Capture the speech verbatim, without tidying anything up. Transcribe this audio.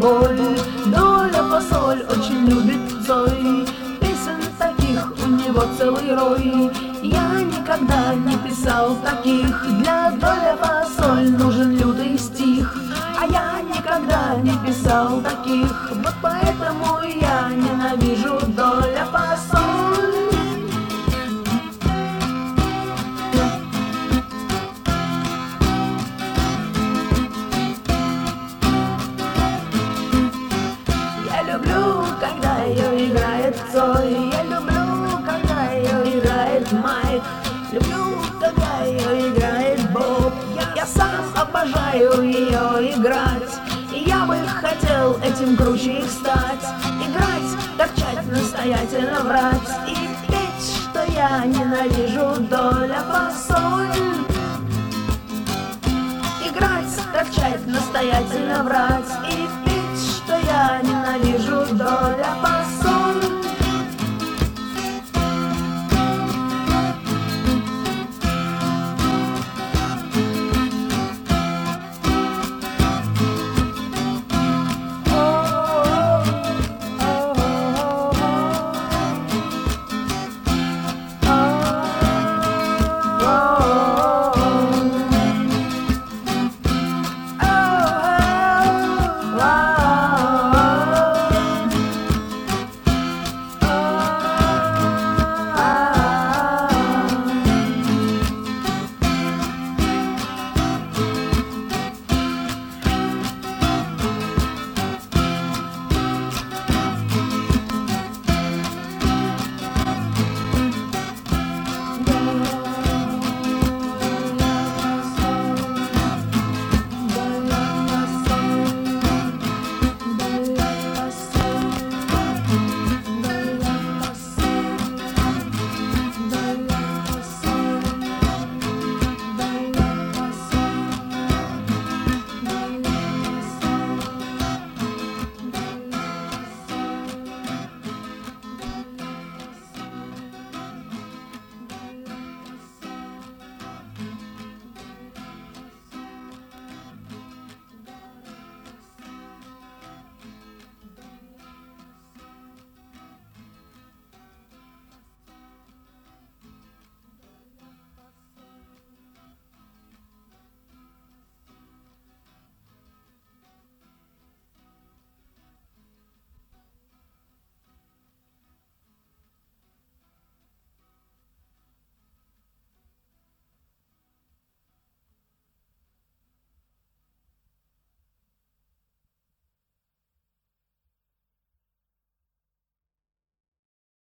боль. Доля фасоль очень любит Цой, песен таких у него целый рой. Я никогда не писал таких, для доля фасоль нужен лютый стих. А я никогда не писал таких, вот поэтому я ненавижу доля фасоль. Я люблю, когда ее играет Цой, я люблю, когда ее играет Майк, люблю, когда ее играет Боб. Я, я сам обожаю ее играть, и я бы хотел этим круче их стать. Играть, торчать, настоятельно врать и петь, что я ненавижу доля фасоль. Играть, торчать, настоятельно врать и петь,